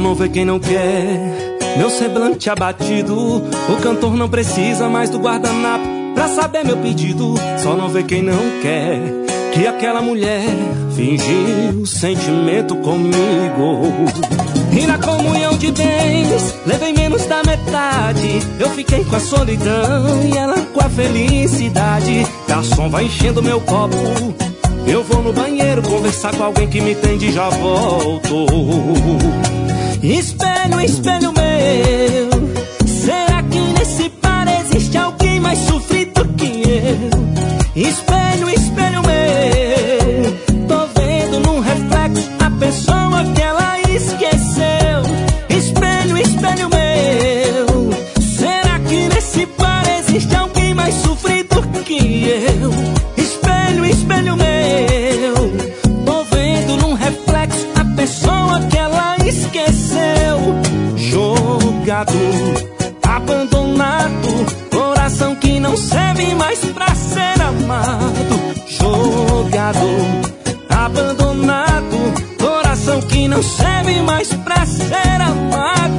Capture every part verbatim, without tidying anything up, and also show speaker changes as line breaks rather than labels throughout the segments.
não vê quem não quer. Meu semblante abatido, o cantor não precisa mais do guardanapo pra saber meu pedido. Só não vê quem não quer que aquela mulher fingiu sentimento comigo. E na comunhão de bens levei menos da metade. Eu fiquei com a solidão e ela com a felicidade. Garçom, vai enchendo meu copo, eu vou no banheiro conversar com alguém que me entende e já volto. Espelho, espelho meu, será que nesse par existe alguém mais sofrido que eu? Espelho, espelho meu, tô vendo num reflexo a pessoa que ela esqueceu. Espelho, espelho meu, será que nesse par existe alguém mais sofrido que eu? Espelho, espelho meu, tô vendo num reflexo a pessoa que ela esqueceu. Jogado, abandonado, coração que não serve mais pra ser amado. Jogado, abandonado, coração que não serve mais pra ser amado.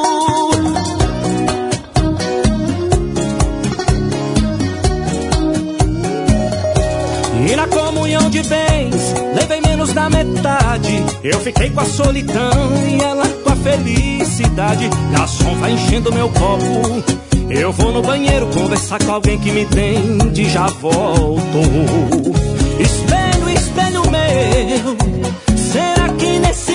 E na comunhão de bens levei menos da metade. Eu fiquei com a solidão e ela com a felicidade. Garçom, vai enchendo meu copo, eu vou no banheiro conversar com alguém que me entende e já volto. Espelho, espelho meu, será que nesse